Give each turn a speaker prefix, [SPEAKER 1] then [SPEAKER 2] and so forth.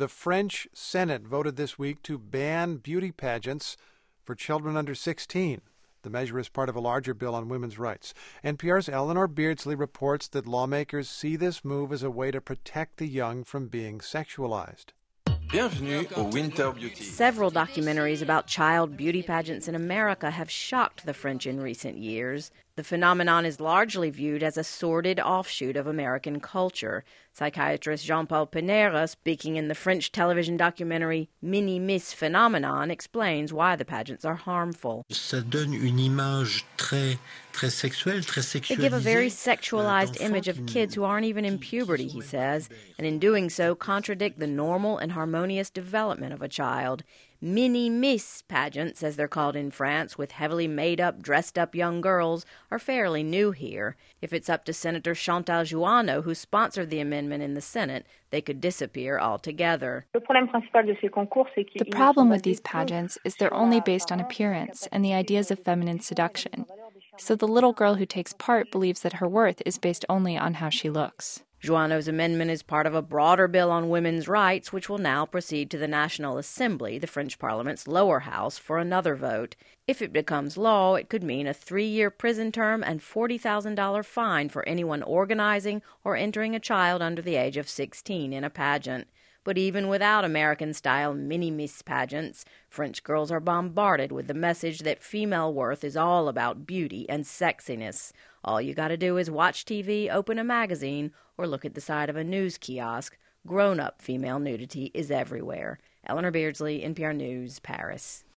[SPEAKER 1] The French Senate voted this week to ban beauty pageants for children under 16. The measure is part of a larger bill on women's rights. NPR's Eleanor Beardsley reports that lawmakers see this move as a way to protect the young from being sexualized.
[SPEAKER 2] Bienvenue au Winter Beauty.
[SPEAKER 3] Several documentaries about child beauty pageants in America have shocked the French in recent years. The phenomenon is largely viewed as a sordid offshoot of American culture. Psychiatrist Jean-Paul Pinera, speaking in the French television documentary Mini-Miss Phenomenon, explains why the pageants are harmful.
[SPEAKER 4] Ça donne une image très sexuelle, très sexualisée.
[SPEAKER 3] They give a very sexualized image of kids who aren't even in puberty, he says, and in doing so contradict the normal and harmonious development of a child. Mini-Miss pageants, as they're called in France, with heavily made-up, dressed-up young girls, are fairly new here. If it's up to Senator Chantal Jouanneau, who sponsored the amendment in the Senate, they could disappear altogether.
[SPEAKER 5] The problem with these pageants is they're only based on appearance and the ideas of feminine seduction. So the little girl who takes part believes that her worth is based only on how she looks.
[SPEAKER 3] Jouanneau's amendment is part of a broader bill on women's rights, which will now proceed to the National Assembly, the French Parliament's lower house, for another vote. If it becomes law, it could mean a 3-year prison term and $40,000 fine for anyone organizing or entering a child under the age of 16 in a pageant. But even without American-style mini-miss pageants, French girls are bombarded with the message that female worth is all about beauty and sexiness. All you gotta do is watch TV, open a magazine, or look at the side of a news kiosk. Grown-up female nudity is everywhere. Eleanor Beardsley, NPR News, Paris.